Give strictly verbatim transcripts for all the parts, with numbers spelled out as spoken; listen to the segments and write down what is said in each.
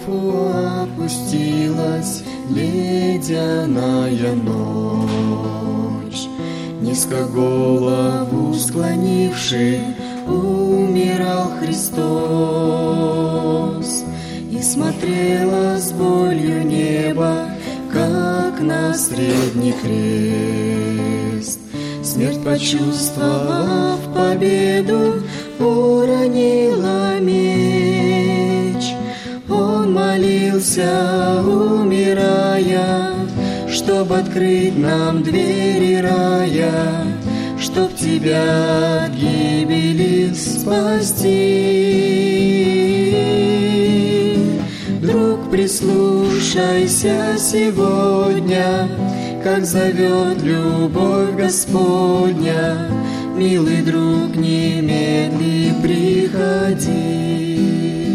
Голгофу опустилась ледяная ночь. Низко голову склонивший умирал Христос, и смотрело с болью небо, как на средний крест. Смерть, почувствовав победу, уронила меч. Он молился, умирая, чтоб открыть нам двери рая, чтоб тебя от гибели спасти. Друг, прислушайся сегодня, как зовет любовь Господня. Милый друг, немедли приходи.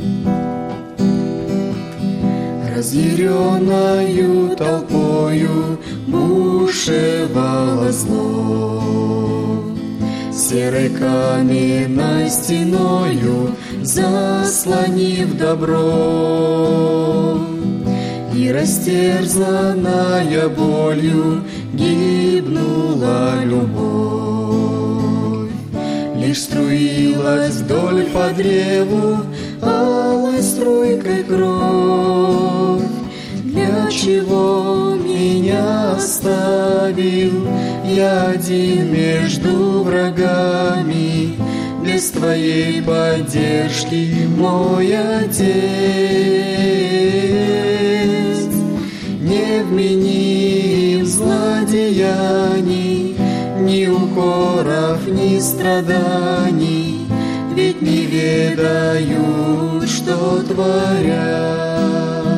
Разъяренною толпою бушевало зло, серой каменной стеною заслонив добро. И растерзанная болью гибнула любовь. Лишь струилась вдоль по древу алой струйкой кровь. Для чего меня оставил я один между врагами, без твоей поддержки, мой Отец? Невменим злодеяний, ни укоров, ни страданий, ведь не ведают, что творят.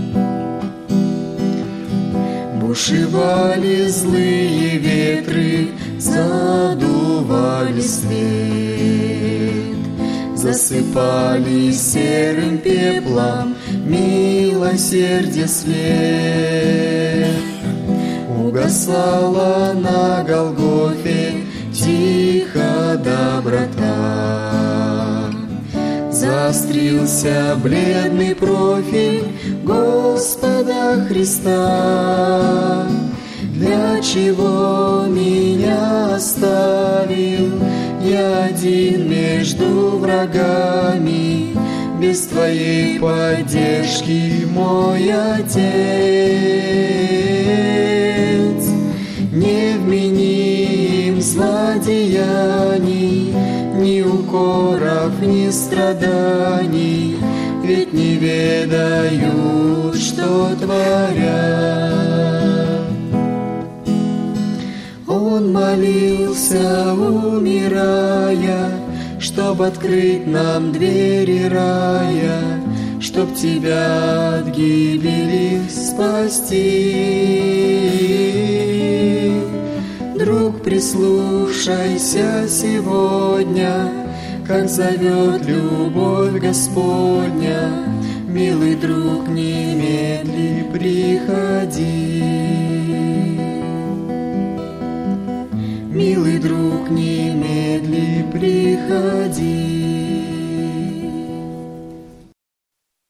Бушевали злые ветры, задували свет, засыпали серым пеплом милосердие свет. Угасала на Голгофе тихо доброта, заострился бледный профиль Господа Христа. Для чего меня оставил я один между врагами, без твоей поддержки, мой Отец? Невменим злодеяний, ни укоров, ни страданий, ведь не ведают, что творят. Он молился, умирая, чтоб открыть нам двери рая, чтоб тебя от гибели спасти. Друг, прислушайся сегодня, как зовет любовь Господня. Милый друг, не